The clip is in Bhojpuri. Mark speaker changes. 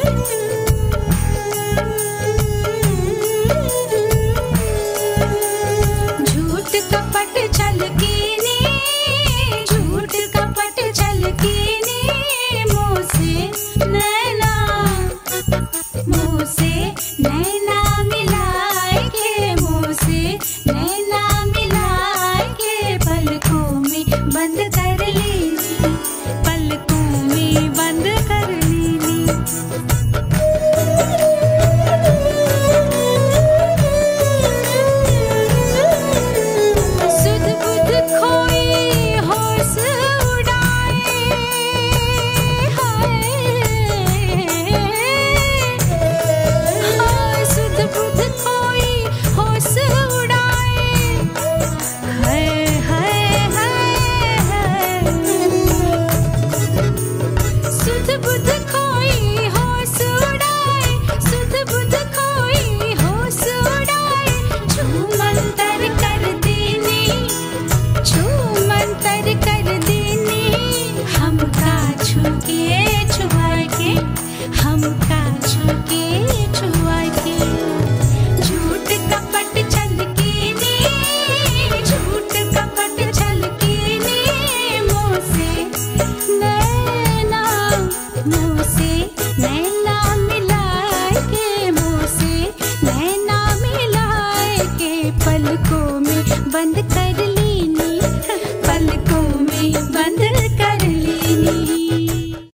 Speaker 1: झूठ कपट छल कीनी, झूठ कपट छल कीनी, मुँह से नैना मिलाए के, मुँह से नैना मिलाए के, पलकों में बंद कर लीनी, पलकों में बंद कर लीनी। सुध बुध खोई होश उड़ाए, हाय हाय, सुध बुध खोई होश उड़ाए, हाय हाय हाय, सुध बुध खोई होश उड़ाए, सुध बुध खोई होश उड़ाए, छूमंतर कर देनी, छूमंतर कर देनी, हमका छू के